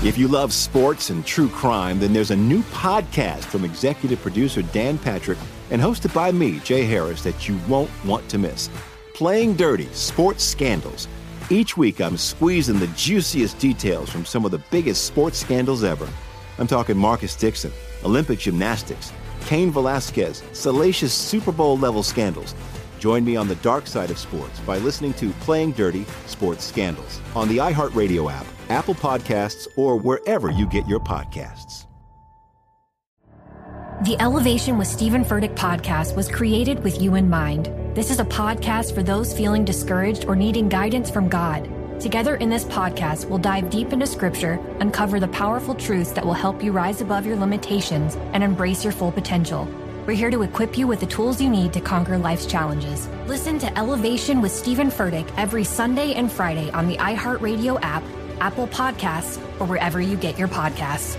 If you love sports and true crime, then there's a new podcast from executive producer Dan Patrick and hosted by me, Jay Harris, that you won't want to miss. Playing Dirty: Sports Scandals. Each week, I'm squeezing the juiciest details from some of the biggest sports scandals ever. I'm talking Marcus Dixon, Olympic gymnastics, Cain Velasquez, salacious Super Bowl-level scandals. Join me on the dark side of sports by listening to Playing Dirty: Sports Scandals on the iHeartRadio app, Apple Podcasts, or wherever you get your podcasts. The Elevation with Stephen Furtick podcast was created with you in mind. This is a podcast for those feeling discouraged or needing guidance from God. Together in this podcast, we'll dive deep into Scripture, uncover the powerful truths that will help you rise above your limitations and embrace your full potential. We're here to equip you with the tools you need to conquer life's challenges. Listen to Elevation with Stephen Furtick every Sunday and Friday on the iHeartRadio app, Apple Podcasts, or wherever you get your podcasts.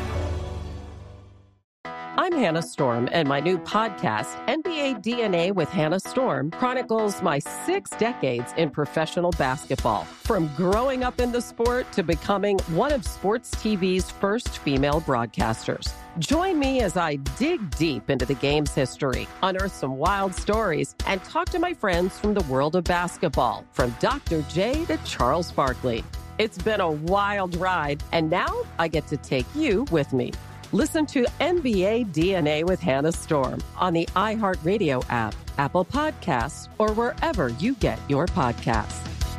I'm Hannah Storm, and my new podcast, NBA DNA with Hannah Storm, chronicles my 6 decades in professional basketball. From growing up in the sport to becoming one of sports TV's first female broadcasters. Join me as I dig deep into the game's history, unearth some wild stories, and talk to my friends from the world of basketball, from Dr. J to Charles Barkley. It's been a wild ride, and now I get to take you with me. Listen to NBA DNA with Hannah Storm on the iHeartRadio app, Apple Podcasts, or wherever you get your podcasts.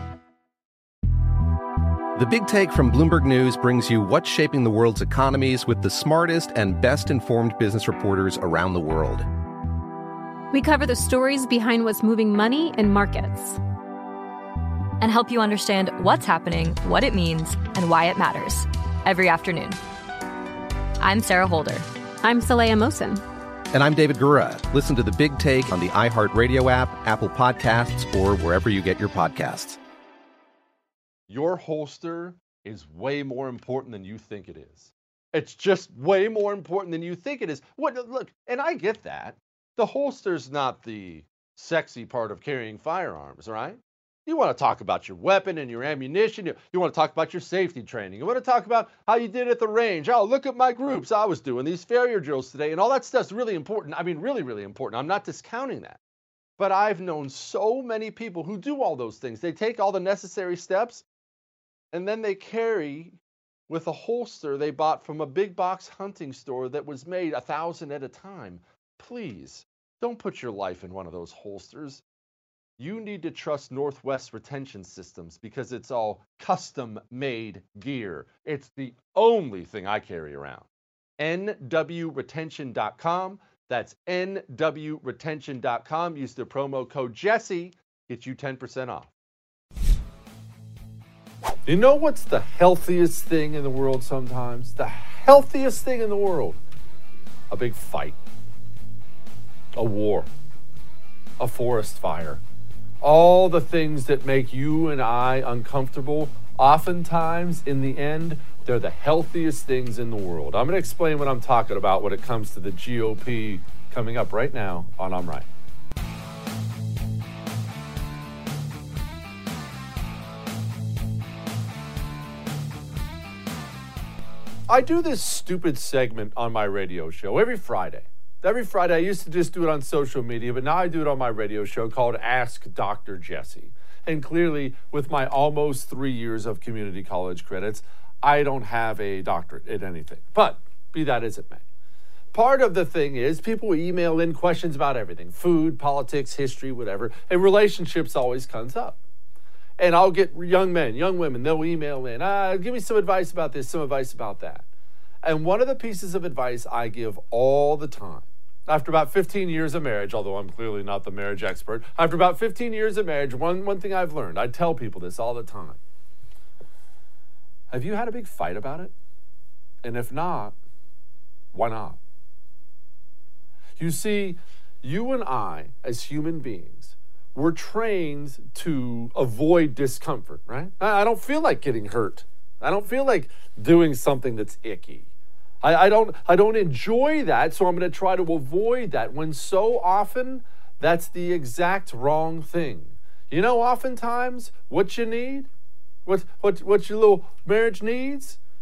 The Big Take from Bloomberg News brings you what's shaping the world's economies with the smartest and best-informed business reporters around the world. We cover the stories behind what's moving money and markets, and help you understand what's happening, what it means, and why it matters every afternoon. I'm Sarah Holder. I'm Saleha Mohsin. And I'm David Gura. Listen to The Big Take on the iHeartRadio app, Apple Podcasts, or wherever you get your podcasts. Your holster is way more important than you think it is. It's just way more important than you think it is. Look, and I get that. The holster's not the sexy part of carrying firearms, right? You want to talk about your weapon and your ammunition. You want to talk about your safety training. You want to talk about how you did at the range. Oh, look at my groups. I was doing these failure drills today. And all that stuff's really important. I mean, really, really important. I'm not discounting that. But I've known so many people who do all those things. They take all the necessary steps, and then they carry with a holster they bought from a big box hunting store that was made 1,000 at a time. Please, don't put your life in one of those holsters. You need to trust Northwest Retention Systems because it's all custom-made gear. It's the only thing I carry around. nwretention.com. That's nwretention.com. Use the promo code Jesse. Get you 10% off. You know what's the healthiest thing in the world sometimes? The healthiest thing in the world. A big fight. A war. A forest fire. All the things that make you and I uncomfortable, oftentimes, in the end, they're the healthiest things in the world. I'm going to explain what I'm talking about when it comes to the GOP coming up right now on I'm Right. I do this stupid segment on my radio show every Friday. Every Friday, I used to just do it on social media, but now I do it on my radio show called Ask Dr. Jesse. And clearly, with my almost 3 years of community college credits, I don't have a doctorate in anything. But be that as it may. Part of the thing is people email in questions about everything, food, politics, history, whatever, and relationships always comes up. And I'll get young men, young women, they'll email in, give me some advice about this, some advice about that. And one of the pieces of advice I give all the time, after about 15 years of marriage, although I'm clearly not the marriage expert, after about 15 years of marriage, one thing I've learned, I tell people this all the time. Have you had a big fight about it? And if not, why not? You see, you and I, as human beings, we're trained to avoid discomfort, right? I don't feel like getting hurt. I don't feel like doing something that's icky. I don't enjoy that, so I'm going to try to avoid that, when so often that's the exact wrong thing. You know, oftentimes what you need, what your little marriage needs,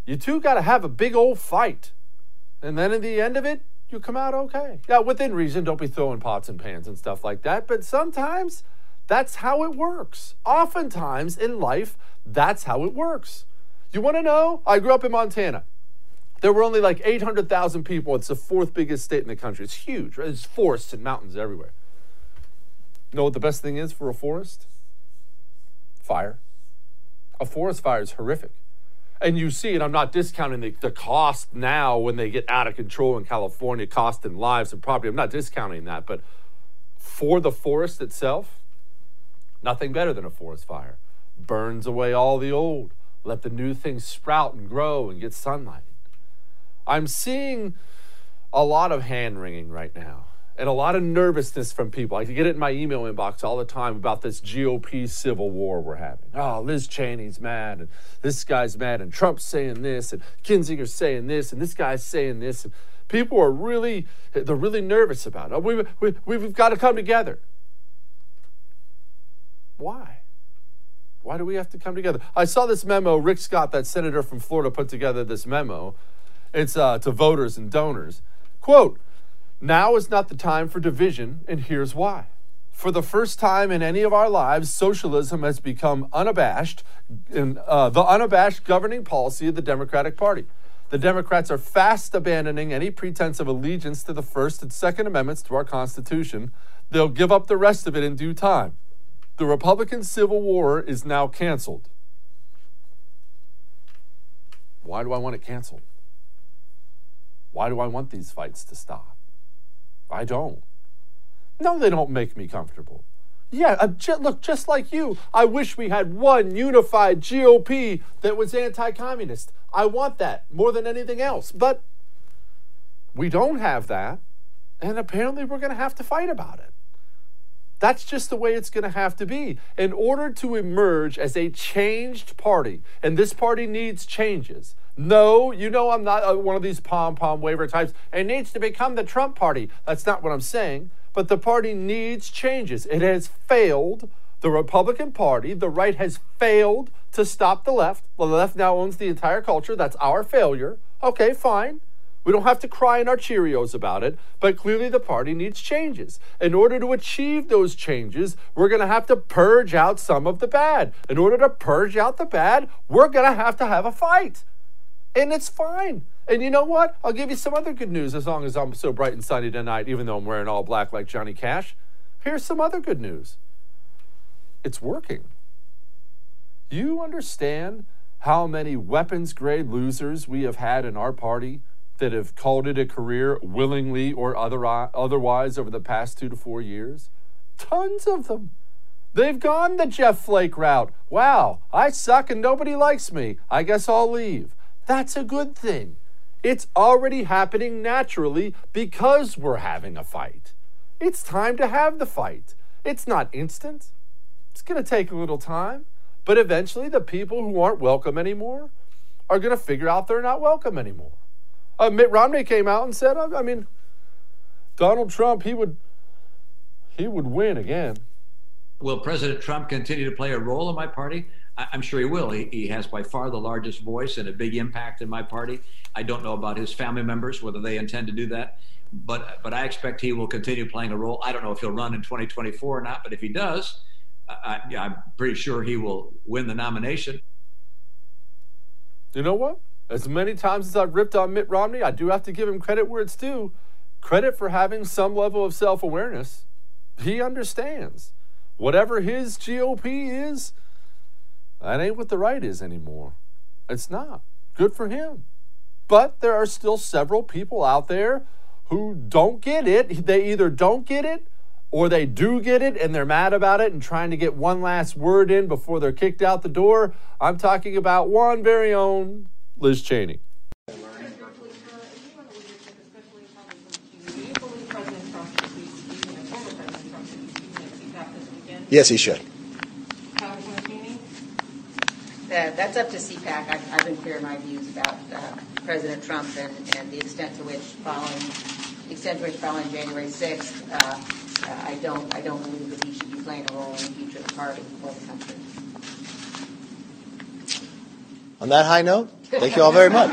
You two got to have a big old fight. And then at the end of it, you come out okay. Yeah, within reason, don't be throwing pots and pans and stuff like that. But sometimes that's how it works. Oftentimes in life, that's how it works. You want to know? I grew up in Montana. There were only like 800,000 people. It's the fourth biggest state in the country. It's huge, right? There's forests and mountains everywhere. You know what the best thing is for a forest? Fire. A forest fire is horrific. And you see, and I'm not discounting the cost now when they get out of control in California, cost in lives and property. I'm not discounting that. But for the forest itself, nothing better than a forest fire. Burns away all the old. Let the new things sprout and grow and get sunlight. I'm seeing a lot of hand-wringing right now and a lot of nervousness from people. I can get it in my email inbox all the time about this GOP civil war we're having. Oh, Liz Cheney's mad, and this guy's mad, and Trump's saying this, and Kinzinger's saying this, and this guy's saying this. And people are they're really nervous about it. We've got to come together. Why? Why do we have to come together? I saw this memo. Rick Scott, that senator from Florida, put together this memo. It's to voters and donors. Quote, "Now is not the time for division, and here's why. For the first time in any of our lives, socialism has become unabashed, in the unabashed governing policy of the Democratic Party. The Democrats are fast abandoning any pretense of allegiance to the First and Second Amendments to our Constitution. They'll give up the rest of it in due time. The Republican Civil War is now canceled." Why do I want it canceled? Why do I want these fights to stop? I don't. No, they don't make me comfortable. Yeah, look, just like you, I wish we had one unified GOP that was anti-communist. I want that more than anything else. But we don't have that, and apparently we're going to have to fight about it. That's just the way it's going to have to be. In order to emerge as a changed party, and this party needs changes. No, you know I'm not one of these pom-pom waiver types. It needs to become the Trump party. That's not what I'm saying. But the party needs changes. It has failed. The Republican Party, the right has failed to stop the left. Well, the left now owns the entire culture. That's our failure. Okay, fine. We don't have to cry in our Cheerios about it, but clearly the party needs changes. In order to achieve those changes, we're going to have to purge out some of the bad. In order to purge out the bad, we're going to have a fight. And it's fine. And you know what? I'll give you some other good news as long as I'm so bright and sunny tonight, even though I'm wearing all black like Johnny Cash. Here's some other good news. It's working. You understand how many weapons-grade losers we have had in our party that have called it a career willingly or otherwise over the past 2 to 4 years? Tons of them. They've gone the Jeff Flake route. Wow, I suck and nobody likes me. I guess I'll leave. That's a good thing. It's already happening naturally because we're having a fight. It's time to have the fight. It's not instant. It's going to take a little time. But eventually the people who aren't welcome anymore are going to figure out they're not welcome anymore. Mitt Romney came out and said, Donald Trump, he would win again. Will President Trump continue to play a role in my party? I'm sure he will. He has by far the largest voice and a big impact in my party. I don't know about his family members, whether they intend to do that, but I expect he will continue playing a role. I don't know if he'll run in 2024 or not, but if he does, I'm pretty sure he will win the nomination. You know what? As many times as I've ripped on Mitt Romney, I do have to give him credit where it's due. Credit for having some level of self-awareness. He understands. Whatever his GOP is, that ain't what the right is anymore. It's not. Good for him. But there are still several people out there who don't get it. They either don't get it or they do get it and they're mad about it and trying to get one last word in before they're kicked out the door. I'm talking about one very own Liz Cheney. Yes, he should. That's up to CPAC. I've been clear in my views about President Trump and the extent to which following January 6th, I don't believe that he should be playing a role in the future of the party or the country. On that high note, Thank you all very much.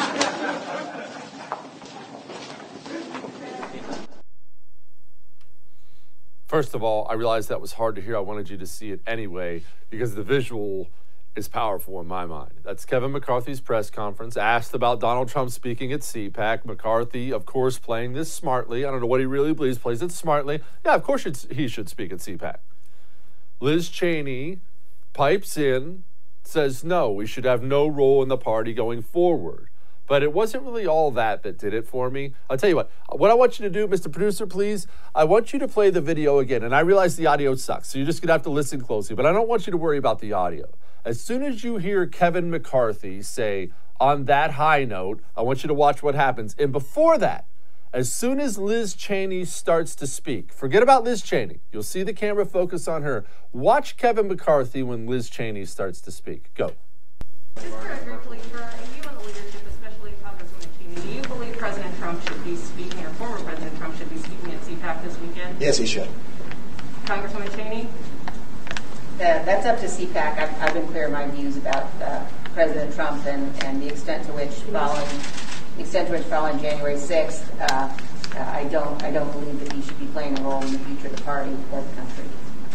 First of all, I realized that was hard to hear. I wanted you to see it anyway because the visual is powerful in my mind. That's Kevin McCarthy's press conference, asked about Donald Trump speaking at CPAC. McCarthy, of course, playing this smartly. I don't know what he really believes, plays it smartly. Yeah, of course he should speak at CPAC. Liz Cheney pipes in, says no, we should have no role in the party going forward. But it wasn't really all that did it for me. I'll tell you what I want you to do, Mr. Producer, please, I want you to play the video again. And I realize the audio sucks, so you're just going to have to listen closely. But I don't want you to worry about the audio. As soon as you hear Kevin McCarthy say, on that high note, I want you to watch what happens. And before that, as soon as Liz Cheney starts to speak, forget about Liz Cheney. You'll see the camera focus on her. Watch Kevin McCarthy when Liz Cheney starts to speak. Go. Just very briefly, for you and the leadership, especially Congresswoman Cheney, do you believe President Trump should be speaking, or former President Trump should be speaking at CPAC this weekend? Yes, he should. Congresswoman Cheney? That's up to CPAC. I've been clear in my views about President Trump and the extent to which following January 6th, I don't believe that he should be playing a role in the future of the party or the country.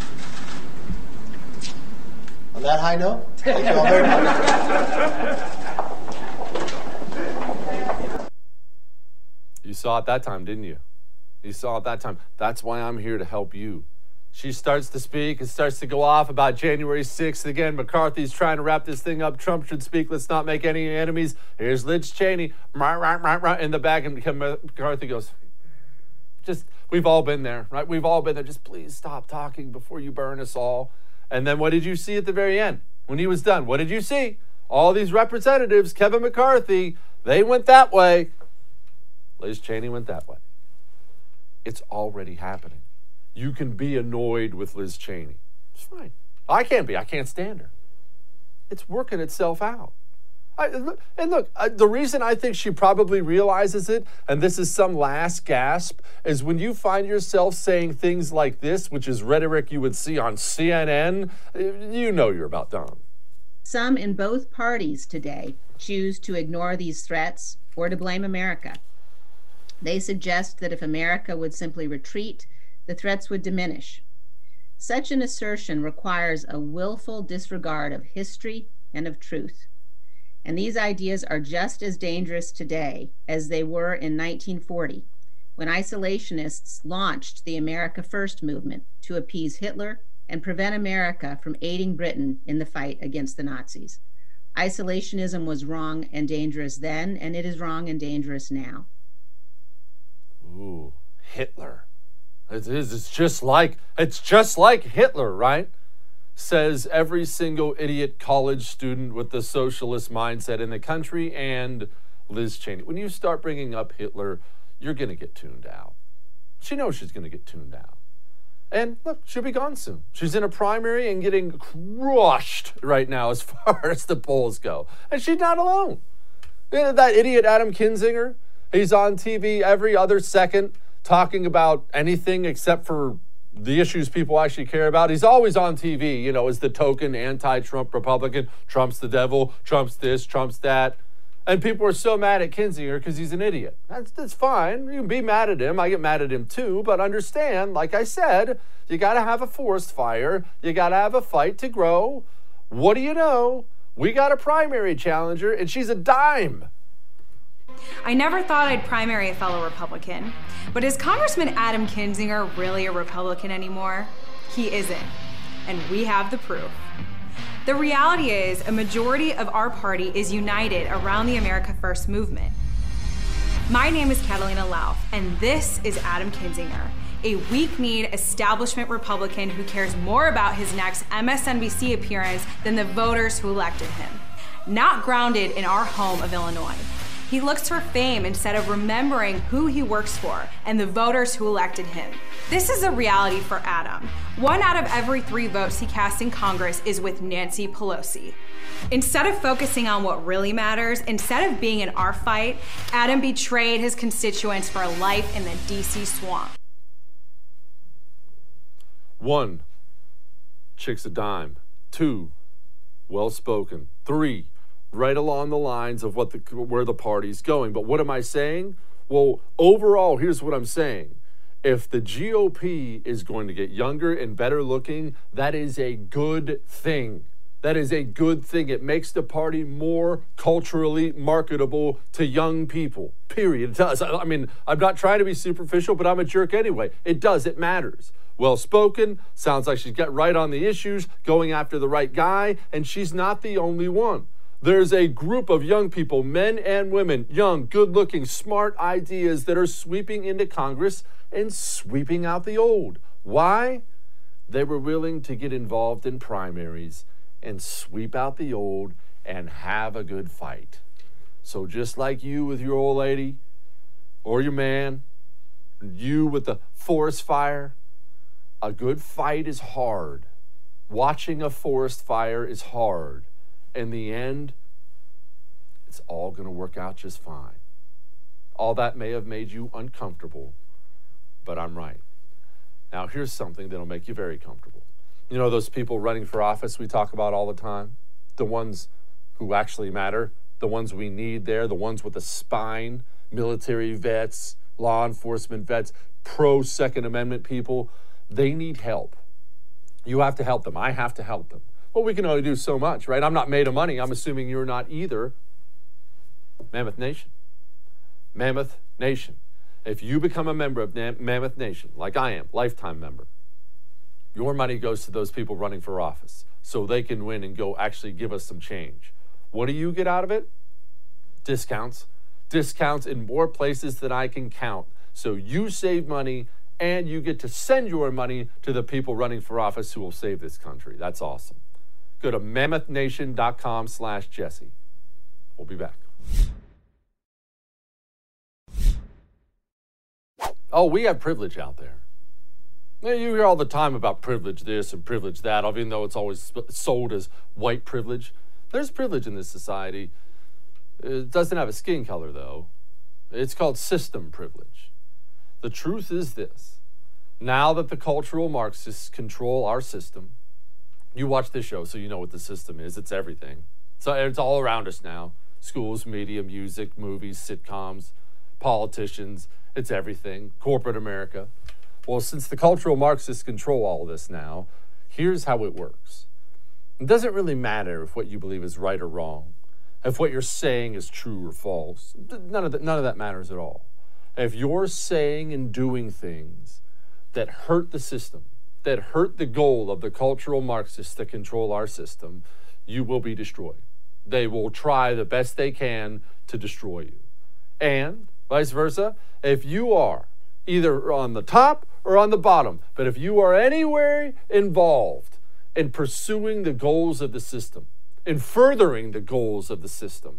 On that high note, thank you all very much. You saw it that time, didn't you? You saw it that time. That's why I'm here to help you. She starts to speak and starts to go off about January 6th. Again, McCarthy's trying to wrap this thing up. Trump should speak. Let's not make any enemies. Here's Liz Cheney in the back. And McCarthy goes, we've all been there, right? We've all been there. Just please stop talking before you burn us all. And then what did you see at the very end? When he was done, what did you see? All these representatives, Kevin McCarthy, they went that way. Liz Cheney went that way. It's already happening. You can be annoyed with Liz Cheney. It's fine. I can't be. I can't stand her. It's working itself out. The reason I think she probably realizes it, and this is some last gasp, is when you find yourself saying things like this, which is rhetoric you would see on CNN, you know you're about done. Some in both parties today choose to ignore these threats or to blame America. They suggest that if America would simply retreat, the threats would diminish. Such an assertion requires a willful disregard of history and of truth. And these ideas are just as dangerous today as they were in 1940, when isolationists launched the America First movement to appease Hitler and prevent America from aiding Britain in the fight against the Nazis. Isolationism was wrong and dangerous then, and it is wrong and dangerous now. Ooh, Hitler. It's just like Hitler, right? Says every single idiot college student with the socialist mindset in the country and Liz Cheney. When you start bringing up Hitler, you're going to get tuned out. She knows she's going to get tuned out. And look, she'll be gone soon. She's in a primary and getting crushed right now as far as the polls go. And she's not alone. You know, that idiot Adam Kinzinger, he's on TV every other second talking about anything except for the issues people actually care about. He's always on TV, you know, as the token anti-Trump Republican. Trump's the devil, Trump's this, Trump's that. And people are so mad at Kinzinger because he's an idiot. That's fine. You can be mad at him. I get mad at him too. But understand, like I said, you got to have a forest fire. You got to have a fight to grow. What do you know? We got a primary challenger, and she's a dime. I never thought I'd primary a fellow Republican, but is Congressman Adam Kinzinger really a Republican anymore? He isn't, and we have the proof. The reality is a majority of our party is united around the America First movement. My name is Catalina Lauf, and this is Adam Kinzinger, a weak-kneed establishment Republican who cares more about his next MSNBC appearance than the voters who elected him. Not grounded in our home of Illinois. He looks for fame instead of remembering who he works for and the voters who elected him. This is a reality for Adam. 1 out of every 3 votes he casts in Congress is with Nancy Pelosi. Instead of focusing on what really matters, instead of being in our fight, Adam betrayed his constituents for a life in the DC swamp. 1, chick's a dime. 2, well-spoken. 3, right along the lines of where the party's going. But what am I saying? Well, overall, here's what I'm saying. If the GOP is going to get younger and better looking, that is a good thing. That is a good thing. It makes the party more culturally marketable to young people, period. It does. I mean, I'm not trying to be superficial, but I'm a jerk anyway. It does. It matters. Well-spoken, sounds like she's got right on the issues, going after the right guy, and she's not the only one. There's a group of young people, men and women, young, good-looking, smart ideas that are sweeping into Congress and sweeping out the old. Why? They were willing to get involved in primaries and sweep out the old and have a good fight. So just like you with your old lady or your man, you with the forest fire, a good fight is hard. Watching a forest fire is hard. In the end, it's all going to work out just fine. All that may have made you uncomfortable, but I'm right. Now, here's something that'll make you very comfortable. You know those people running for office we talk about all the time? The ones who actually matter, the ones we need there, the ones with the spine, military vets, law enforcement vets, pro-Second Amendment people. They need help. You have to help them. I have to help them. Well, we can only do so much, right? I'm not made of money. I'm assuming you're not either. Mammoth Nation. Mammoth Nation. If you become a member of Mammoth Nation, like I am, lifetime member, your money goes to those people running for office so they can win and go actually give us some change. What do you get out of it? Discounts. Discounts in more places than I can count. So you save money and you get to send your money to the people running for office who will save this country. That's awesome. Go to mammothnation.com/Jesse. We'll be back. Oh, we have privilege out there. You hear all the time about privilege this and privilege that, even though it's always sold as white privilege. There's privilege in this society. It doesn't have a skin color, though. It's called system privilege. The truth is this. Now that the cultural Marxists control our system, you watch this show so you know what the system is. It's everything. So it's all around us now. Schools, media, music, movies, sitcoms, politicians. It's everything. Corporate America. Well, since the cultural Marxists control all this now, here's how it works. It doesn't really matter if what you believe is right or wrong, if what you're saying is true or false. None of that matters at all. If you're saying and doing things that hurt the system, that hurt the goal of the cultural Marxists that control our system, you will be destroyed. They will try the best they can to destroy you. And vice versa, if you are either on the top or on the bottom, but if you are anywhere involved in pursuing the goals of the system, in furthering the goals of the system,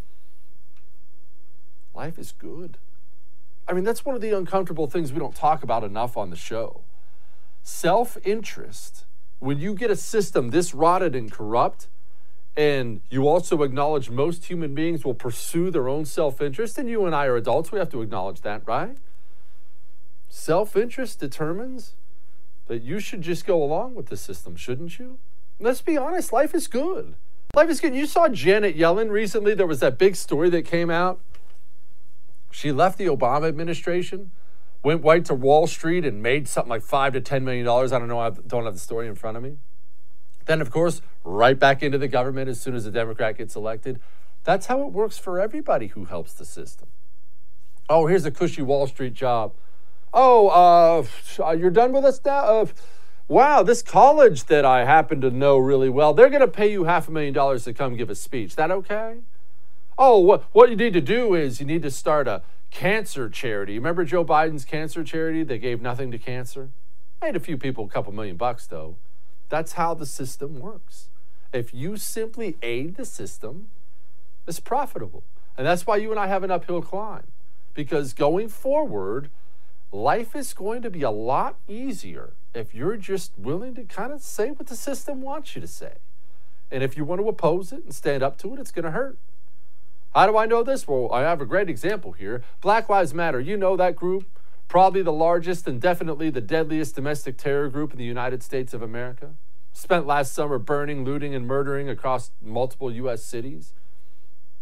life is good. I mean, that's one of the uncomfortable things we don't talk about enough on the show. Self-interest, when you get a system this rotted and corrupt, and you also acknowledge most human beings will pursue their own self-interest, and you and I are adults, we have to acknowledge that, right? Self-interest determines that you should just go along with the system, shouldn't you? Let's be honest, life is good. Life is good. You saw Janet Yellen recently. There was that big story that came out. She left the Obama administration, went right to Wall Street and made something like $5 to $10 million. I don't know. I don't have the story in front of me. Then, of course, right back into the government as soon as a Democrat gets elected. That's how it works for everybody who helps the system. Oh, here's a cushy Wall Street job. Oh, you're done with us now? Wow, this college that I happen to know really well, they're going to pay you $500,000 to come give a speech. Is that okay? Oh, what you need to do is you need to start a cancer charity. You remember Joe Biden's cancer charity? They gave nothing to cancer. Made a few people a couple $1,000,000, though. That's how the system works. If you simply aid the system, it's profitable. And that's why you and I have an uphill climb. Because going forward, life is going to be a lot easier if you're just willing to kind of say what the system wants you to say. And if you want to oppose it and stand up to it, it's going to hurt. How do I know this? Well, I have a great example here. Black Lives Matter. You know that group? Probably the largest and definitely the deadliest domestic terror group in the United States of America. Spent last summer burning, looting, and murdering across multiple U.S. cities.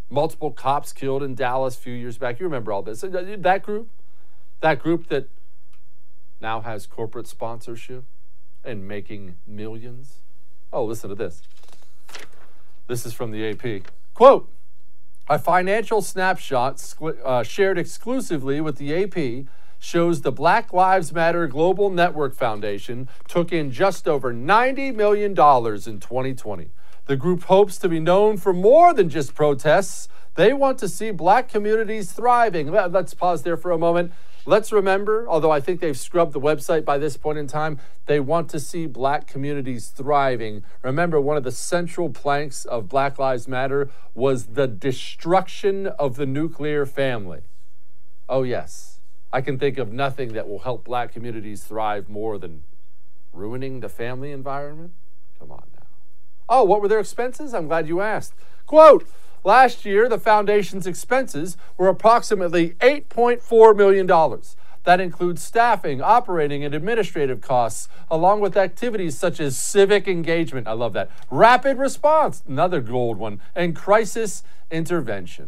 Multiple cops killed in Dallas a few years back. You remember all this. That group that now has corporate sponsorship and making millions. Oh, listen to this. This is from the AP. Quote, a financial snapshot shared exclusively with the AP shows the Black Lives Matter Global Network Foundation took in just over $90 million in 2020. The group hopes to be known for more than just protests. They want to see black communities thriving. Let's pause there for a moment. Let's remember, although I think they've scrubbed the website by this point in time, they want to see black communities thriving. Remember, one of the central planks of Black Lives Matter was the destruction of the nuclear family. Oh, yes. I can think of nothing that will help black communities thrive more than ruining the family environment. Come on now. Oh, what were their expenses? I'm glad you asked. Quote, last year, the foundation's expenses were approximately $8.4 million. That includes staffing, operating, and administrative costs, along with activities such as civic engagement, I love that, rapid response, another gold one, and crisis intervention.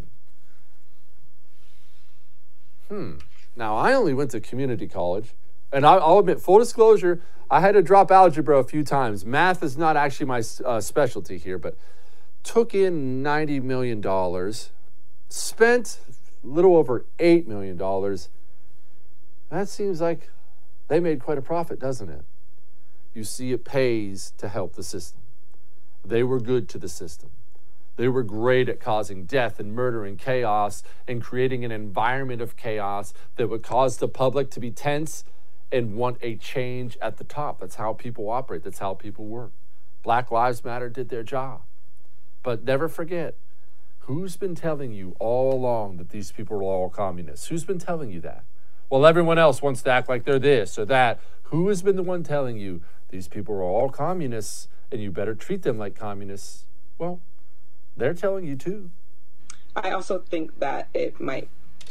Now, I only went to community college, and I'll admit, full disclosure, I had to drop algebra a few times. Math is not actually my specialty here, but took in $90 million, spent a little over $8 million. That seems like they made quite a profit, doesn't it? You see, it pays to help the system. They were good to the system. They were great at causing death and murder and chaos and creating an environment of chaos that would cause the public to be tense and want a change at the top. That's how people operate. That's how people work. Black Lives Matter did their job. But never forget, who's been telling you all along that these people are all communists? Who's been telling you that? Well, everyone else wants to act like they're this or that. Who has been the one telling you these people are all communists and you better treat them like communists? Well, they're telling you too. I also think that it might,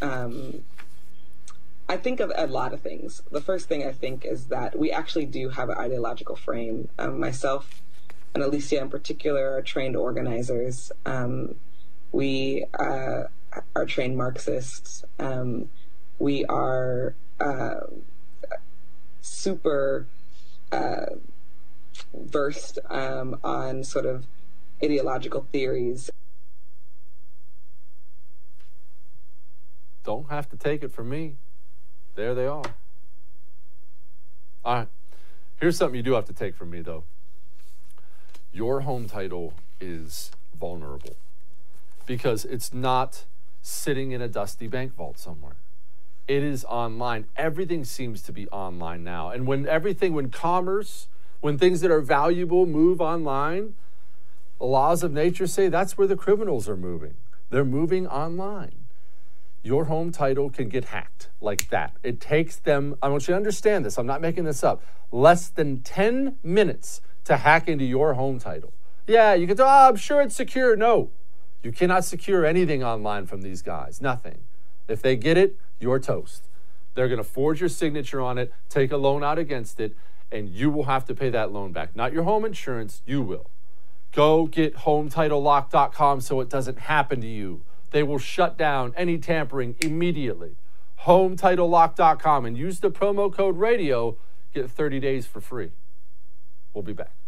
I think of a lot of things. The first thing I think is that we actually do have an ideological frame. Myself and Alicia in particular are trained organizers. We are trained Marxists. We are super versed on sort of ideological theories. Don't have to take it from me. There they are. All right. Here's something you do have to take from me, though. Your home title is vulnerable because it's not sitting in a dusty bank vault somewhere. It is online. Everything seems to be online now. And when commerce, when things that are valuable move online, the laws of nature say that's where the criminals are moving. They're moving online. Your home title can get hacked like that. It takes them, I want you to understand this, I'm not making this up, less than 10 minutes to hack into your home title. Yeah, you can say, oh, I'm sure it's secure. No, you cannot secure anything online from these guys, nothing. If they get it, you're toast. They're going to forge your signature on it, take a loan out against it, and you will have to pay that loan back. Not your home insurance, you will. Go get HomeTitleLock.com so it doesn't happen to you. They will shut down any tampering immediately. HomeTitleLock.com and use the promo code RADIO. Get 30 days for free. We'll be back.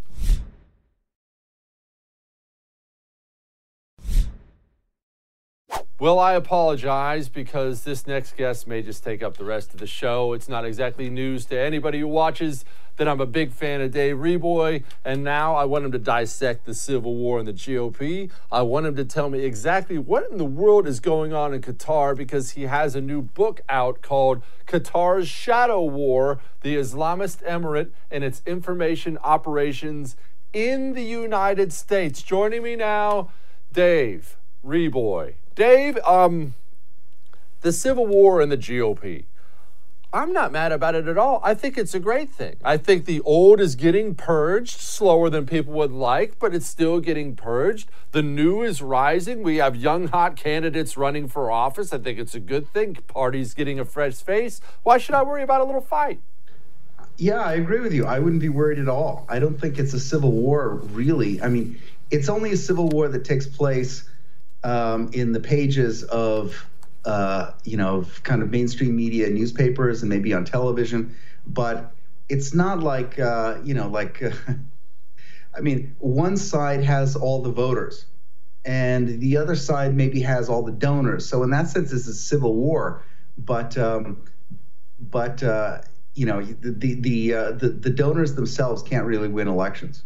Well, I apologize because this next guest may just take up the rest of the show. It's not exactly news to anybody who watches that I'm a big fan of Dave Reeboy, and now I want him to dissect the Civil War and the GOP. I want him to tell me exactly what in the world is going on in Qatar because he has a new book out called Qatar's Shadow War, the Islamist Emirate and its Information Operations in the United States. Joining me now, Dave Reeboy. Dave, the Civil War and the GOP. I'm not mad about it at all. I think it's a great thing. I think the old is getting purged slower than people would like, but it's still getting purged. The new is rising. We have young, hot candidates running for office. I think it's a good thing. Party's getting a fresh face. Why should I worry about a little fight? Yeah, I agree with you. I wouldn't be worried at all. I don't think it's a civil war, really. I mean, it's only a civil war that takes place in the pages of, kind of mainstream media, newspapers, and maybe on television. But it's not like, I mean, one side has all the voters, and the other side maybe has all the donors. So in that sense, this is civil war. But the donors themselves can't really win elections.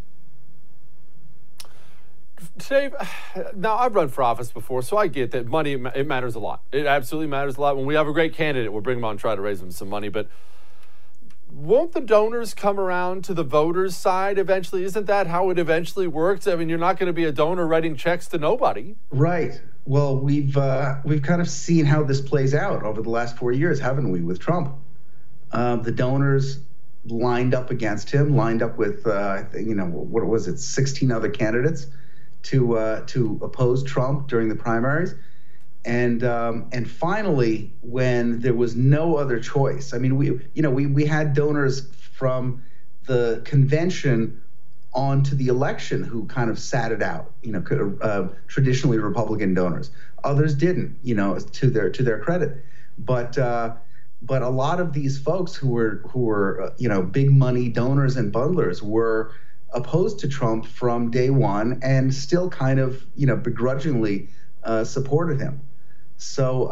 Dave, now I've run for office before, so I get that money, it matters a lot. It absolutely matters a lot. When we have a great candidate, we'll bring them on and try to raise them some money. But won't the donors come around to the voters' side eventually? Isn't that how it eventually works? I mean, you're not going to be a donor writing checks to nobody. Right. Well, we've kind of seen how this plays out over the last 4 years, haven't we, with Trump? The donors lined up against him, lined up with, what was it, 16 other candidates to oppose Trump during the primaries. And finally, when there was no other choice, I mean, we had donors from the convention onto the election who kind of sat it out, traditionally Republican donors. Others didn't, to their credit. But a lot of these folks who were big money donors and bundlers were opposed to Trump from day one, and still kind of begrudgingly supported him. So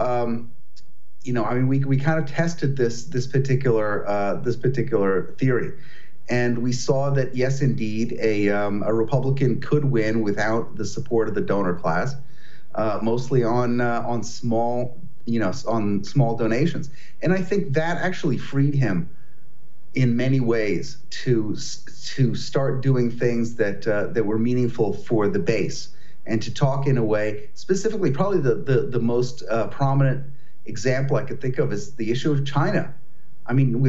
we kind of tested this particular theory, and we saw that yes, indeed, a Republican could win without the support of the donor class, mostly on small donations. And I think that actually freed him in many ways to start doing things that were meaningful for the base, and to talk in a way, specifically, probably the most prominent example I could think of is the issue of China. I mean,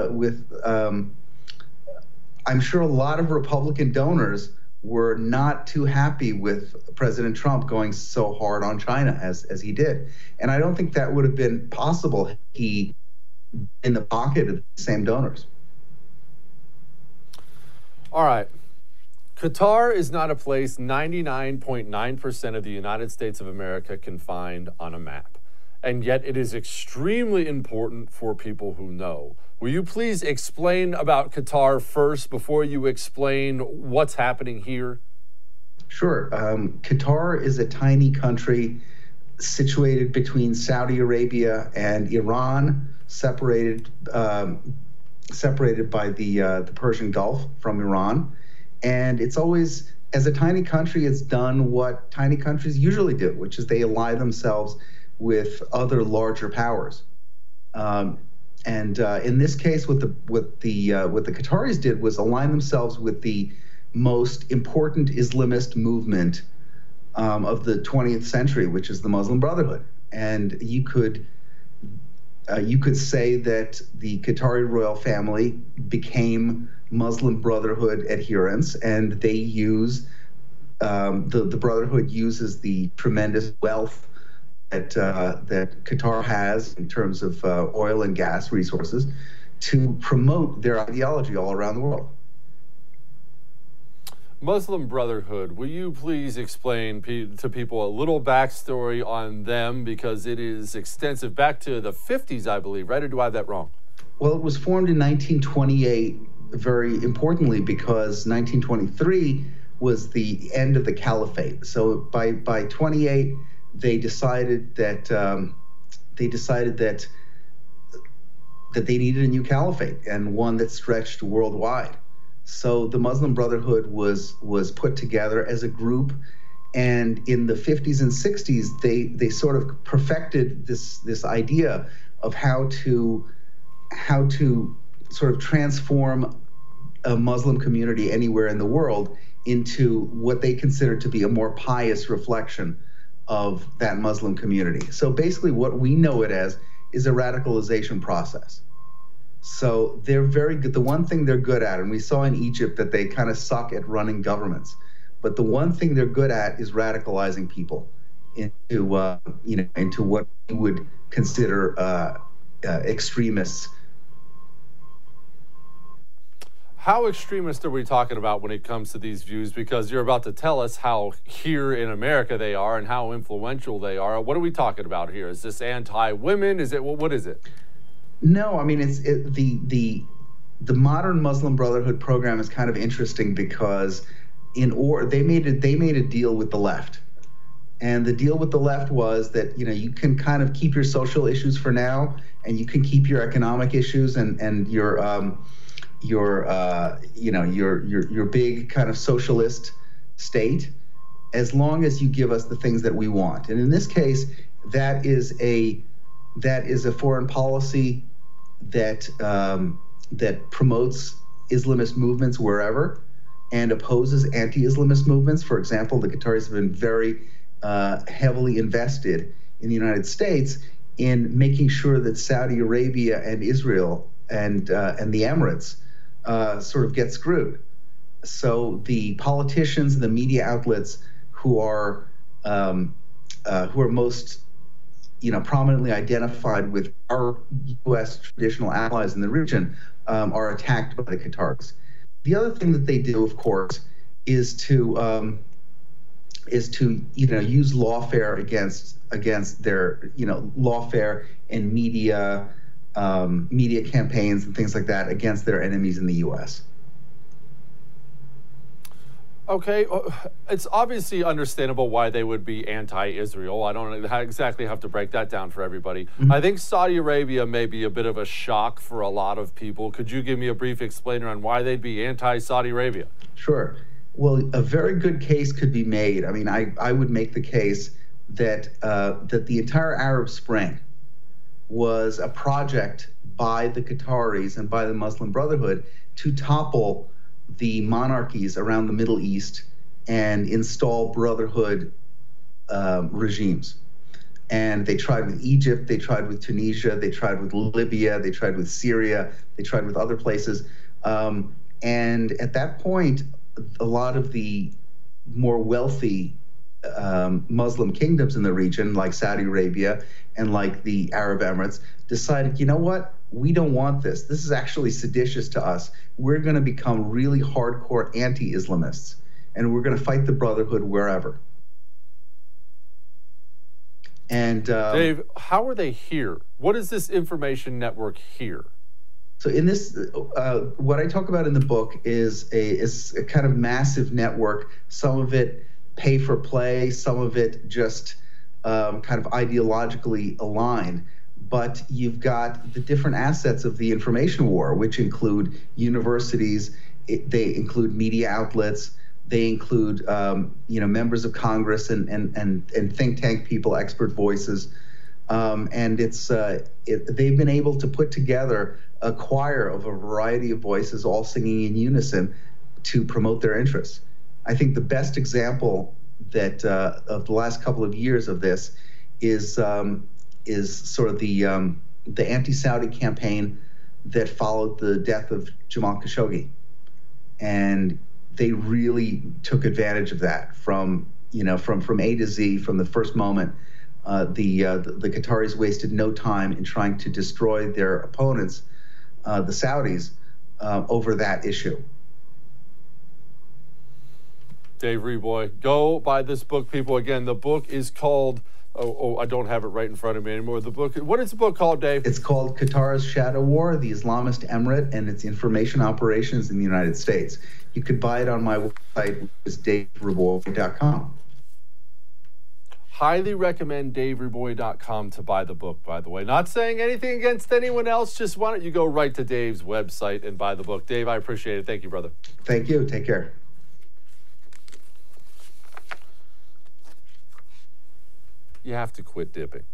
I'm sure a lot of Republican donors were not too happy with President Trump going so hard on China as he did. And I don't think that would have been possible had he in the pocket of the same donors. All right. Qatar is not a place 99.9% of the United States of America can find on a map. And yet it is extremely important for people who know. Will you please explain about Qatar first before you explain what's happening here? Sure. Qatar is a tiny country situated between Saudi Arabia and Iran, separated by the Persian Gulf from Iran. And it's always, as a tiny country, it's done what tiny countries usually do, which is they ally themselves with other larger powers. And in this case, what the Qataris did was align themselves with the most important Islamist movement of the 20th century, which is the Muslim Brotherhood. And you could say that the Qatari royal family became Muslim Brotherhood adherents, and they use the Brotherhood uses the tremendous wealth that Qatar has in terms of oil and gas resources to promote their ideology all around the world. Muslim Brotherhood, will you please explain to people a little backstory on them, because it is extensive, back to the 50s, I believe, right? Or do I have that wrong? Well, it was formed in 1928, very importantly, because 1923 was the end of the caliphate. So by 28, they decided that they needed a new caliphate, and one that stretched worldwide. So the Muslim Brotherhood was put together as a group, and in the 50s and 60s, they sort of perfected this idea of how to sort of transform a Muslim community anywhere in the world into what they consider to be a more pious reflection of that Muslim community. So basically what we know it as is a radicalization process. So they're very good. The one thing they're good at, and we saw in Egypt that they kind of suck at running governments, but the one thing they're good at is radicalizing people into what we would consider extremists. How extremist are we talking about when it comes to these views? Because you're about to tell us how here in America they are and how influential they are. What are we talking about here? Is this anti-women? Is it what is it? No, I mean the modern Muslim Brotherhood program is kind of interesting because they made a deal with the left, and the deal with the left was that you can kind of keep your social issues for now, and you can keep your economic issues and your big kind of socialist state, as long as you give us the things that we want. And in this case, that is a foreign policy that promotes Islamist movements wherever and opposes anti-Islamist movements. For example, the Qataris have been very heavily invested in the United States in making sure that Saudi Arabia and Israel and the Emirates sort of get screwed. So the politicians and the media outlets who are most prominently identified with our U.S. traditional allies in the region are attacked by the Qataris. The other thing that they do, of course, is to use lawfare against their lawfare and media campaigns and things like that against their enemies in the U.S. Okay, it's obviously understandable why they would be anti-Israel. I don't exactly have to break that down for everybody. Mm-hmm. I think Saudi Arabia may be a bit of a shock for a lot of people. Could you give me a brief explainer on why they'd be anti-Saudi Arabia? Sure. Well, a very good case could be made. I mean, I would make the case that the entire Arab Spring was a project by the Qataris and by the Muslim Brotherhood to topple the monarchies around the Middle East and install Brotherhood regimes. And they tried with Egypt, they tried with Tunisia, they tried with Libya, they tried with Syria, they tried with other places. And at that point, a lot of the more wealthy Muslim kingdoms in the region, like Saudi Arabia and like the Arab Emirates, decided, you know what? We don't want this. This is actually seditious to us. We're going to become really hardcore anti-Islamists, and we're going to fight the Brotherhood wherever. And Dave, how are they here? What is this information network here? So in this, what I talk about in the book is a kind of massive network. Some of it pay for play, some of it just kind of ideologically aligned. But you've got the different assets of the information war, which include universities, they include media outlets, they include members of Congress and think tank people, expert voices, and they've been able to put together a choir of a variety of voices, all singing in unison, to promote their interests. I think the best example that of the last couple of years of this is sort of the anti-Saudi campaign that followed the death of Jamal Khashoggi, and they really took advantage of that from A to Z, from the first moment. The Qataris wasted no time in trying to destroy their opponents, the Saudis, over that issue. Dave Reboy, go buy this book, people. Again, the book is called. Oh, I don't have it right in front of me anymore. The book. What is the book called, Dave? It's called Qatar's Shadow War: The Islamist Emirate and Its Information Operations in the United States. You could buy it on my website, which is davereboy.com. Highly recommend davereboy.com to buy the book, by the way. Not saying anything against anyone else. Just why don't you go right to Dave's website and buy the book. Dave, I appreciate it. Thank you, brother. Thank you. Take care. You have to quit dipping.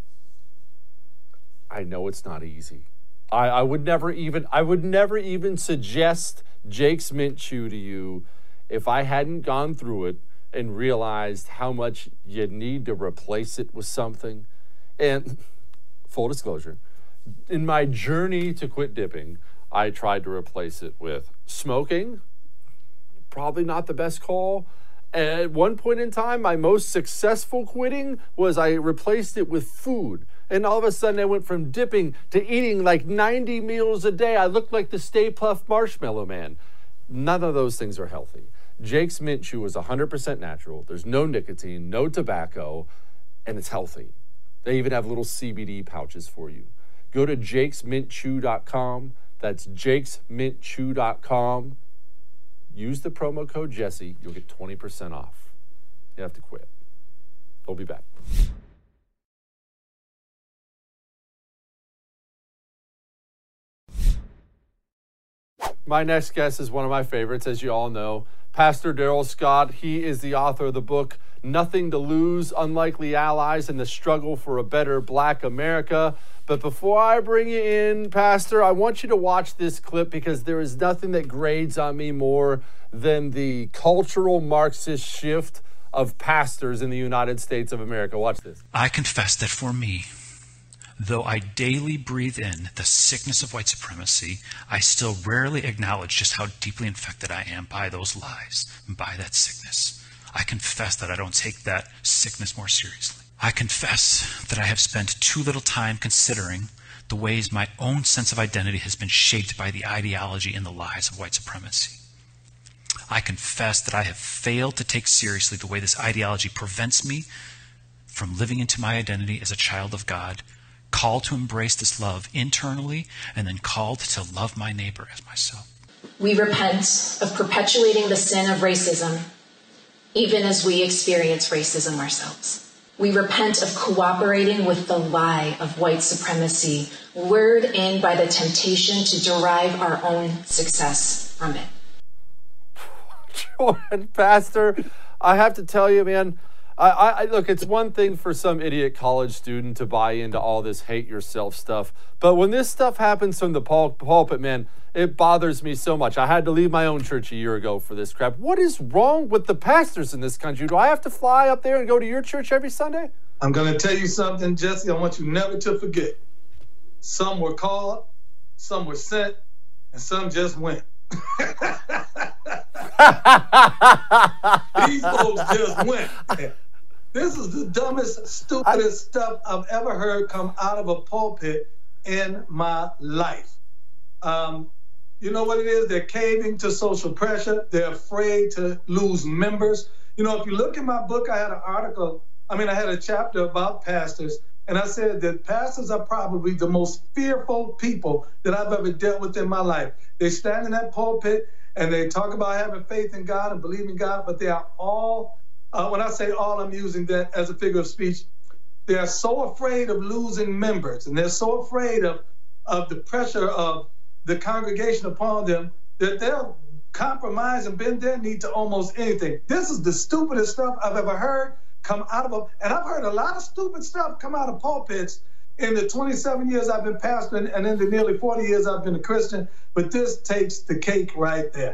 I know it's not easy. I would never even suggest Jake's Mint Chew to you if I hadn't gone through it and realized how much you need to replace it with something. And full disclosure, in my journey to quit dipping, I tried to replace it with smoking. Probably not the best call. At one point in time, my most successful quitting was I replaced it with food. And all of a sudden, I went from dipping to eating like 90 meals a day. I looked like the Stay Puft Marshmallow Man. None of those things are healthy. Jake's Mint Chew is 100% natural. There's no nicotine, no tobacco, and it's healthy. They even have little CBD pouches for you. Go to jakesmintchew.com. That's jakesmintchew.com. Use the promo code Jesse. You'll get 20% off. You have to quit. We'll be back. My next guest is one of my favorites, as you all know, Pastor Darrell Scott. He is the author of the book, Nothing to Lose, Unlikely Allies in the Struggle for a Better Black America. But before I bring you in, Pastor, I want you to watch this clip because there is nothing that grades on me more than the cultural Marxist shift of pastors in the United States of America. Watch this. I confess that for me, though I daily breathe in the sickness of white supremacy, I still rarely acknowledge just how deeply infected I am by those lies and by that sickness. I confess that I don't take that sickness more seriously. I confess that I have spent too little time considering the ways my own sense of identity has been shaped by the ideology and the lies of white supremacy. I confess that I have failed to take seriously the way this ideology prevents me from living into my identity as a child of God, called to embrace this love internally, and then called to love my neighbor as myself. We repent of perpetuating the sin of racism, even as we experience racism ourselves. We repent of cooperating with the lie of white supremacy, lured in by the temptation to derive our own success from it. Jordan, Pastor, I have to tell you, man, I look, it's one thing for some idiot college student to buy into all this hate yourself stuff, but when this stuff happens from the pulpit, man, it bothers me so much. I had to leave my own church a year ago for this crap. What is wrong with the pastors in this country? Do I have to fly up there and go to your church every Sunday? I'm going to tell you something, Jesse. I want you never to forget. Some were called, some were sent, and some just went. These folks just went. This is the dumbest, stupidest stuff I've ever heard come out of a pulpit in my life. You know what it is? They're caving to social pressure. They're afraid to lose members. You know, if you look at my book, I had I had a chapter about pastors, and I said that pastors are probably the most fearful people that I've ever dealt with in my life. They stand in that pulpit and they talk about having faith in God and believing in God, but they are all, when I say all, I'm using that as a figure of speech. They are so afraid of losing members, and they're so afraid of the pressure of the congregation upon them that they'll compromise and bend their knee to almost anything. This is the stupidest stuff I've ever heard come out of and I've heard a lot of stupid stuff come out of pulpits in the 27 years I've been pastoring and in the nearly 40 years I've been a Christian, but this takes the cake right there.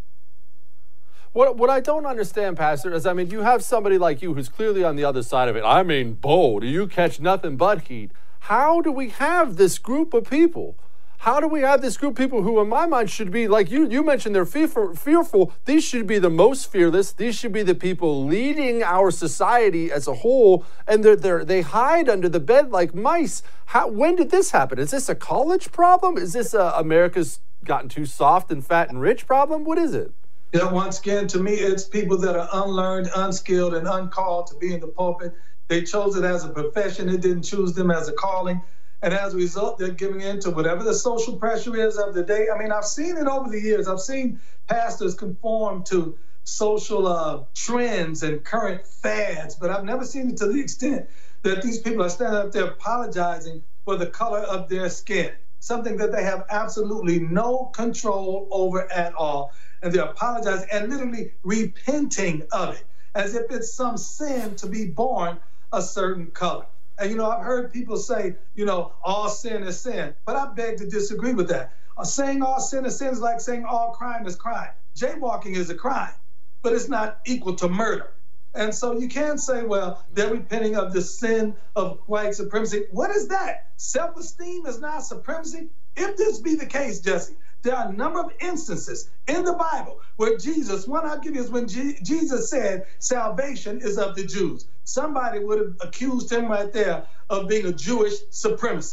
What I don't understand, Pastor, is, you have somebody like you who's clearly on the other side of it. Bold. You catch nothing but heat. How do we have this group of people? How do we have this group of people who, in my mind, should be, like you mentioned, they're fearful. These should be the most fearless. These should be the people leading our society as a whole, and they hide under the bed like mice. When did this happen? Is this a college problem? Is this America's gotten too soft and fat and rich problem? What is it? Yeah, once again, to me, it's people that are unlearned, unskilled, and uncalled to be in the pulpit. They chose it as a profession. It didn't choose them as a calling. And as a result, they're giving in to whatever the social pressure is of the day. I've seen it over the years. I've seen pastors conform to social trends and current fads, but I've never seen it to the extent that these people are standing up there apologizing for the color of their skin, something that they have absolutely no control over at all. And they're apologizing and literally repenting of it, as if it's some sin to be born a certain color. And, I've heard people say, all sin is sin. But I beg to disagree with that. Saying all sin is sin is like saying all crime is crime. Jaywalking is a crime, but it's not equal to murder. And so you can't say, well, they're repenting of the sin of white supremacy. What is that? Self-esteem is not supremacy? If this be the case, Jesse, there are a number of instances in the Bible where Jesus, one I'll give you is when Jesus said salvation is of the Jews. Somebody would have accused him right there of being a Jewish supremacist.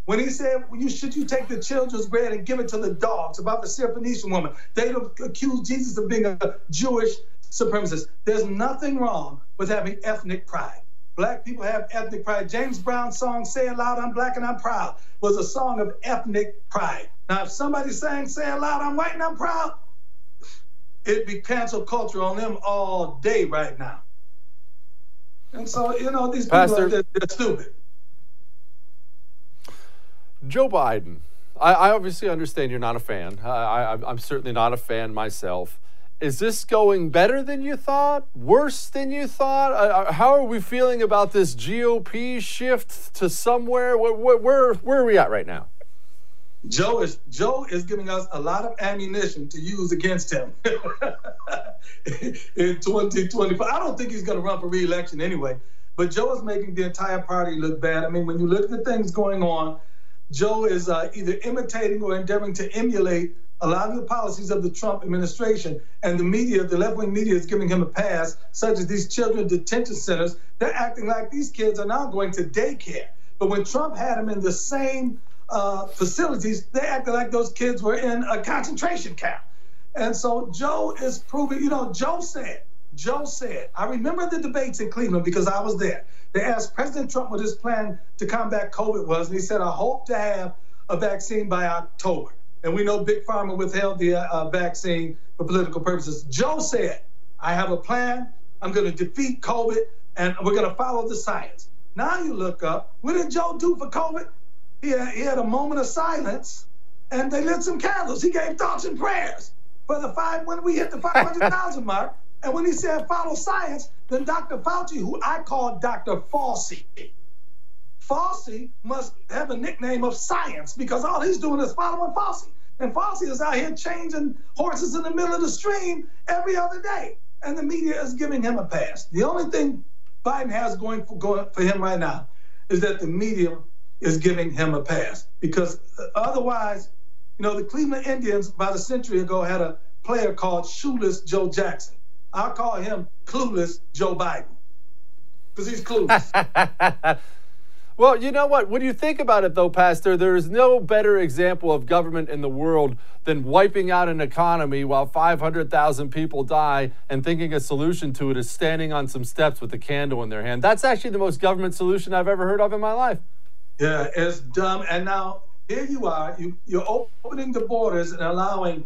When he said, should you take the children's bread and give it to the dogs, about the Syrophoenician woman, they accused Jesus of being a Jewish supremacist. There's nothing wrong with having ethnic pride. Black people have ethnic pride. James Brown's song, Say It Loud, I'm Black and I'm Proud, was a song of ethnic pride. Now, if somebody sang, Say It Loud, I'm White and I'm Proud, it'd be cancel culture on them all day right now. And so, these people they're stupid. Joe Biden, I obviously understand you're not a fan. I'm certainly not a fan myself. Is this going better than you thought? Worse than you thought? How are we feeling about this GOP shift to somewhere? Where are we at right now? Joe is giving us a lot of ammunition to use against him in 2025. I don't think he's going to run for re-election anyway, but Joe is making the entire party look bad. I mean, when you look at the things going on, Joe is either imitating or endeavoring to emulate a lot of the policies of the Trump administration, and the media, the left-wing media, is giving him a pass, such as these children detention centers. They're acting like these kids are now going to daycare. But when Trump had them in the same facilities, they acted like those kids were in a concentration camp. And so Joe is proving, Joe said, I remember the debates in Cleveland because I was there. They asked President Trump what his plan to combat COVID was, and he said, I hope to have a vaccine by October. And we know Big Pharma withheld the vaccine for political purposes. Joe said, I have a plan. I'm going to defeat COVID, and we're going to follow the science. Now you look up, what did Joe do for COVID? He had a moment of silence, and they lit some candles. He gave thoughts and prayers for when we hit the 500,000 mark. And when he said follow science, then Dr. Fauci, who I call Dr. Fauci, Fauci must have a nickname of science because all he's doing is following Fauci. And Fauci is out here changing horses in the middle of the stream every other day. And the media is giving him a pass. The only thing Biden has going for him right now is that the media is giving him a pass. Because otherwise, the Cleveland Indians about a century ago had a player called Shoeless Joe Jackson. I'll call him Clueless Joe Biden because he's clueless. Well, you know what? When you think about it, though, Pastor, there is no better example of government in the world than wiping out an economy while 500,000 people die and thinking a solution to it is standing on some steps with a candle in their hand. That's actually the most government solution I've ever heard of in my life. Yeah, it's dumb. And now here you are, you're opening the borders and allowing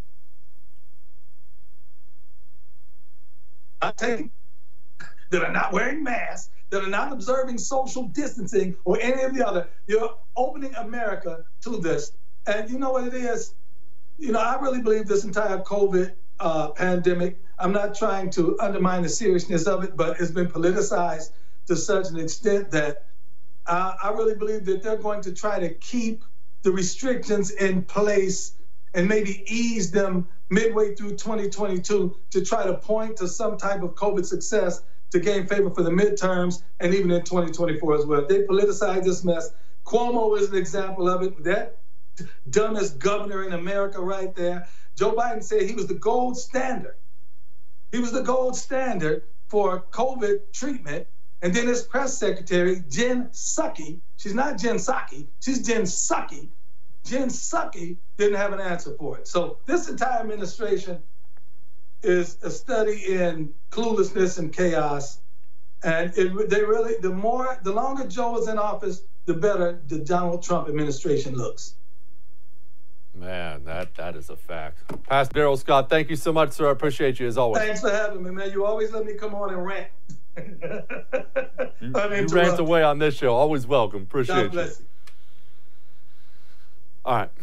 that are not wearing masks, that are not observing social distancing or any of the other. You're opening America to this. And you know what it is? I really believe this entire COVID pandemic, I'm not trying to undermine the seriousness of it, but it's been politicized to such an extent that I really believe that they're going to try to keep the restrictions in place and maybe ease them midway through 2022 to try to point to some type of COVID success to gain favor for the midterms and even in 2024 as well. They politicize this mess. Cuomo is an example of it. That dumbest governor in America right there. Joe Biden said he was the gold standard. He was the gold standard for COVID treatment. And then his press secretary, Jen Psaki, she's not Jen Psaki, she's Jen Psaki. Jen Psaki didn't have an answer for it. So this entire administration is a study in cluelessness and chaos. And the longer Joe is in office, the better the Donald Trump administration looks. Man, that is a fact. Pastor Darrell Scott, thank you so much, sir. I appreciate you as always. Thanks for having me, man. You always let me come on and rant. You rant away on this show. Always welcome. Appreciate God bless you. All right.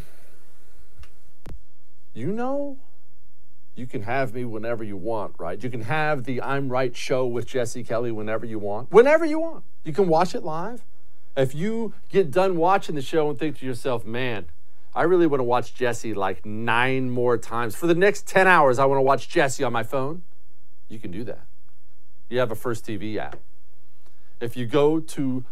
You can have me whenever you want, right? You can have the I'm Right show with Jesse Kelly whenever you want. Whenever you want. You can watch it live. If you get done watching the show and think to yourself, man, I really want to watch Jesse like 9 more times. For the next 10 hours, I want to watch Jesse on my phone. You can do that. You have a First TV app. If you go to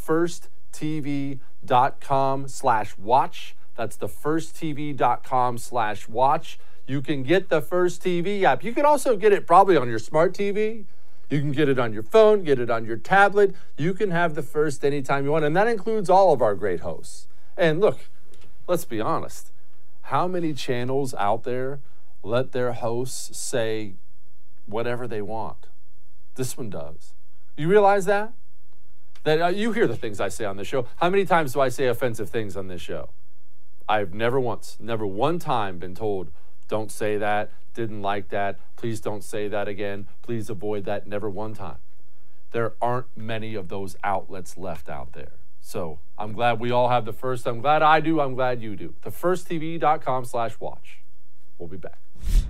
thefirsttv.com/watch, that's thefirsttv.com/watch, you can get the First TV app. You can also get it probably on your smart TV. You can get it on your phone, get it on your tablet. You can have the First anytime you want. And that includes all of our great hosts. And look, let's be honest. How many channels out there let their hosts say whatever they want? This one does. You realize that? That you hear the things I say on this show. How many times do I say offensive things on this show? I've never one time been told, don't say that, didn't like that, please don't say that again, please avoid that. Never one time. There aren't many of those outlets left out there. So I'm glad we all have the first. I'm glad I do. I'm glad you do. TheFirstTV.com/watch. We'll be back.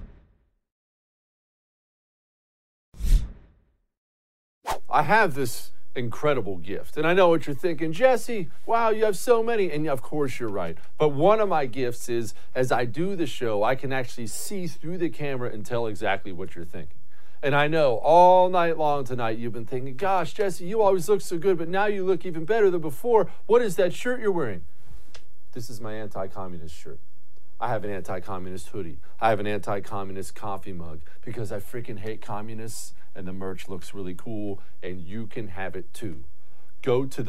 I have this incredible gift. And I know what you're thinking, Jesse, wow, you have so many. And of course you're right. But one of my gifts is, as I do the show, I can actually see through the camera and tell exactly what you're thinking. And I know all night long tonight you've been thinking, gosh, Jesse, you always look so good, but now you look even better than before. What is that shirt you're wearing? This is my anti-communist shirt. I have an anti-communist hoodie. I have an anti-communist coffee mug because I freaking hate communists and the merch looks really cool and you can have it too. Go to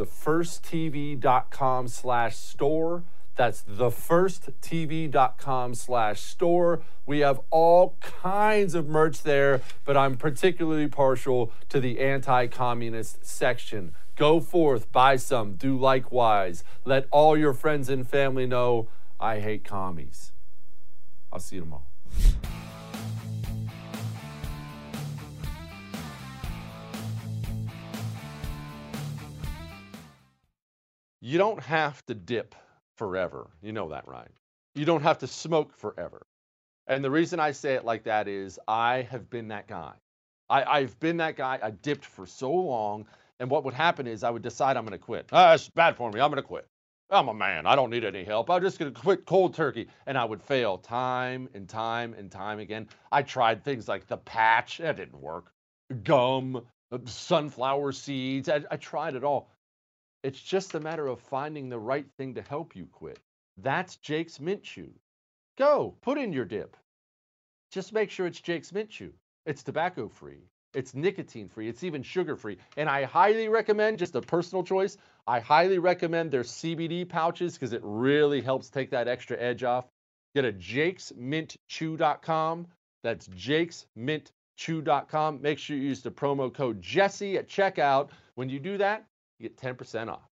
thefirsttv.com/store. That's thefirsttv.com/store. We have all kinds of merch there, but I'm particularly partial to the anti-communist section. Go forth, buy some, do likewise. Let all your friends and family know I hate commies. I'll see you tomorrow. You don't have to dip forever. You know that, right? You don't have to smoke forever. And the reason I say it like that is I have been that guy. I've been that guy. I dipped for so long. And what would happen is I would decide I'm going to quit. It's bad for me. I'm going to quit. I'm a man. I don't need any help. I'm just going to quit cold turkey. And I would fail time and time and time again. I tried things like the patch. That didn't work. Gum, sunflower seeds. I tried it all. It's just a matter of finding the right thing to help you quit. That's Jake's Mint Chew. Go, put in your dip. Just make sure it's Jake's Mint Chew. It's tobacco-free. It's nicotine-free. It's even sugar-free. And I highly recommend, just a personal choice, I highly recommend their CBD pouches because it really helps take that extra edge off. Get a jakesmintchew.com. That's jakesmintchew.com. Make sure you use the promo code Jesse at checkout. When you do that, you get 10% off.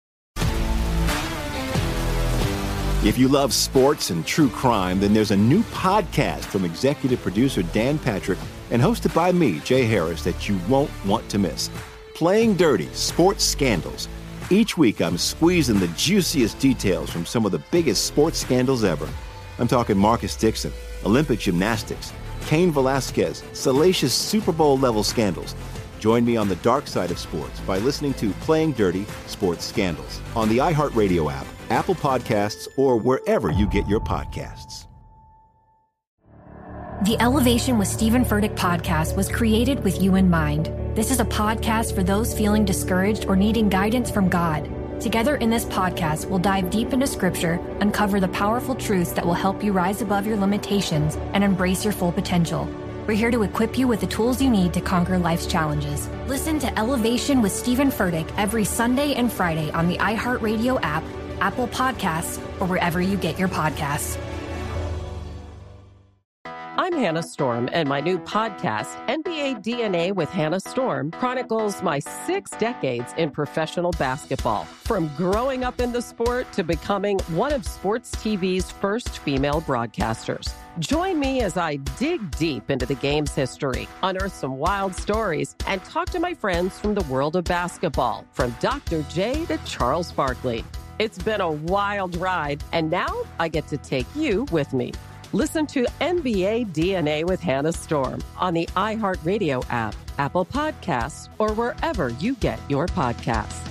If you love sports and true crime, then there's a new podcast from executive producer Dan Patrick and hosted by me, Jay Harris, that you won't want to miss. Playing Dirty: Sports Scandals. Each week, I'm squeezing the juiciest details from some of the biggest sports scandals ever. I'm talking Marcus Dixon, Olympic gymnastics, Cain Velasquez, salacious Super Bowl-level scandals. Join me on the dark side of sports by listening to Playing Dirty: Sports Scandals on the iHeartRadio app, Apple Podcasts, or wherever you get your podcasts. The Elevation with Stephen Furtick podcast was created with you in mind. This is a podcast for those feeling discouraged or needing guidance from God. Together in this podcast, we'll dive deep into Scripture, uncover the powerful truths that will help you rise above your limitations and embrace your full potential. We're here to equip you with the tools you need to conquer life's challenges. Listen to Elevation with Stephen Furtick every Sunday and Friday on the iHeartRadio app, Apple Podcasts, or wherever you get your podcasts. I'm Hannah Storm, and my new podcast, NBA DNA with Hannah Storm, chronicles my 6 decades in professional basketball. From growing up in the sport to becoming one of sports TV's first female broadcasters. Join me as I dig deep into the game's history, unearth some wild stories, and talk to my friends from the world of basketball, from Dr. J to Charles Barkley. It's been a wild ride, and now I get to take you with me. Listen to NBA DNA with Hannah Storm on the iHeartRadio app, Apple Podcasts, or wherever you get your podcasts.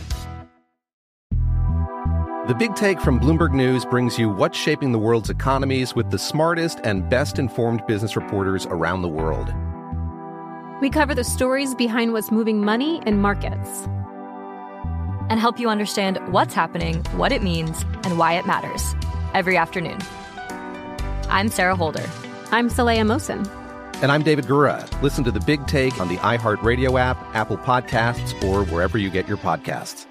The Big Take from Bloomberg News brings you what's shaping the world's economies with the smartest and best-informed business reporters around the world. We cover the stories behind what's moving money and markets, and help you understand what's happening, what it means, and why it matters every afternoon. I'm Sarah Holder. I'm Saleha Mohsin. And I'm David Gura. Listen to The Big Take on the iHeartRadio app, Apple Podcasts, or wherever you get your podcasts.